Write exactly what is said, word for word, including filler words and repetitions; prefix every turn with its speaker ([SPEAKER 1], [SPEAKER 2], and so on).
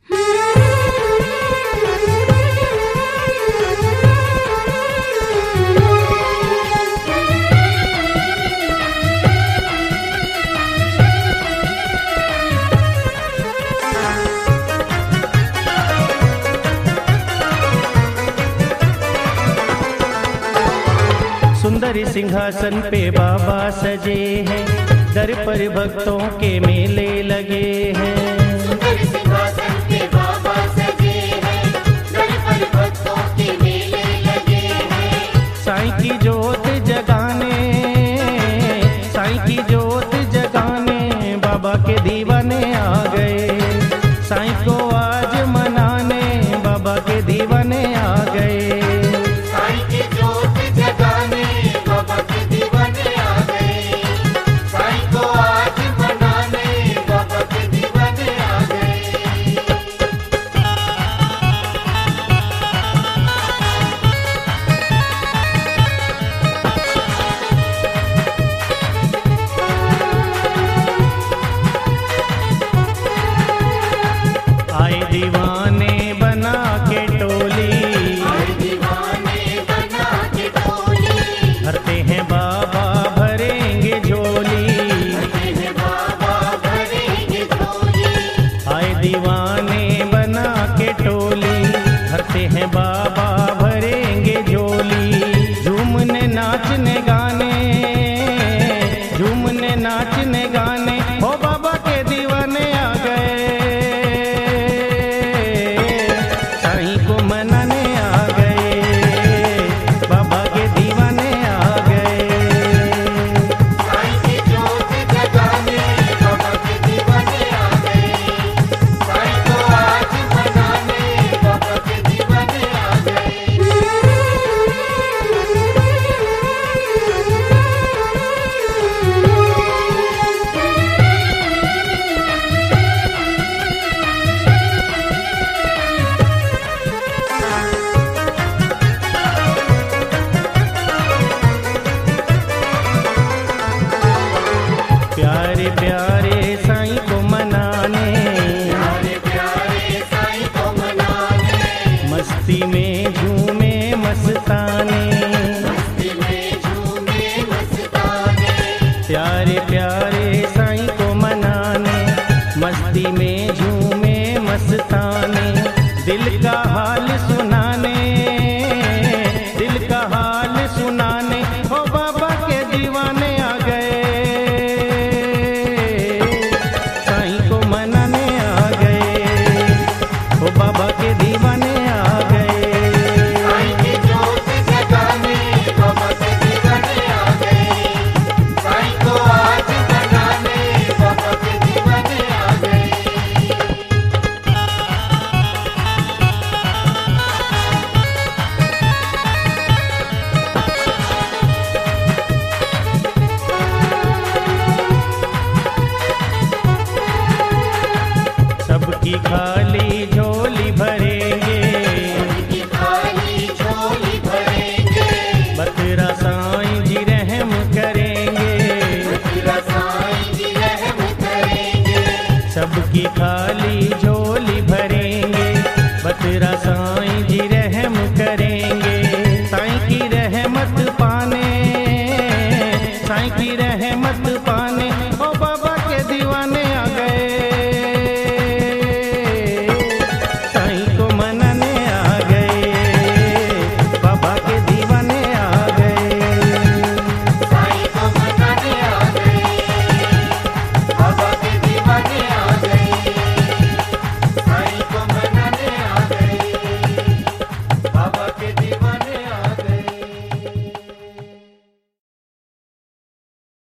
[SPEAKER 1] सुंदर सिंहासन पे बाबा सजे हैं, दर पर भक्तों के मेले लगे हैं।
[SPEAKER 2] सुंदर सिंहासन पे बाबा सजे हैं, दर पर भक्तों के मेले लगे हैं।
[SPEAKER 1] साईं की जोत जगाने, साईं की जोत जगाने बाबा के दीवाने आ गए। साईं को आज मनाने बाबा के दीवाने आ गए। दीवाने बना के टोली,
[SPEAKER 2] दीवाने बना के टोली,
[SPEAKER 1] भरते हैं बाबा भरेंगे झोली,
[SPEAKER 2] भरते हैं बाबा भरेंगे झोली।
[SPEAKER 1] आए दीवाने बना के टोली, भरते हैं बाबा भरेंगे झोली। झूमने नाचने गाने, झूमने नाचने गाने ओ बाबा के दीवाने आ गए। प्यारे प्यारे साईं को मनाने,
[SPEAKER 2] प्यारे प्यारे साईं को मनाने,
[SPEAKER 1] मस्ती में झूमे मस्ताने,
[SPEAKER 2] मस्ती में झूमे मस्ताने।
[SPEAKER 1] प्यारे प्यारे साईं को मनाने, मस्ती में झूमे मस्ताने। दिल का हाल सुनाने, दिल का हाल सुनाने ओ बाबा के दीवाने आ गए। बाबा के दीवाने आ गए।
[SPEAKER 2] साईं की जोत जगाने बाबा के दीवाने आ गए। साईं को आज मनाने बाबा के दीवाने आ गए।
[SPEAKER 1] सबकी खाए